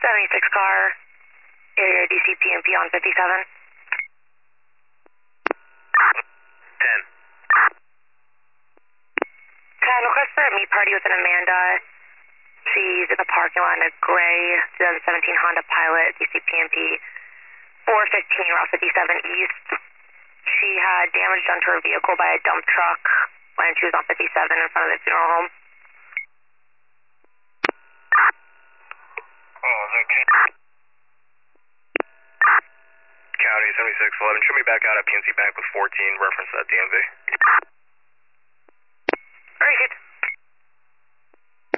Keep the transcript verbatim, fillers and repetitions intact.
seventy-six car, area D C P M P on fifty-seven. ten. ten, request for a meet party with an Amanda. She's in the parking lot in a gray twenty seventeen Honda Pilot, D C P M P four fifteen, Route fifty-seven East. She had damage done to her vehicle by a dump truck when she was on fifty-seven in front of the funeral home. Oh, is that County seventy-six eleven, show me back out at P N C Bank with fourteen, reference that D M V. Very good.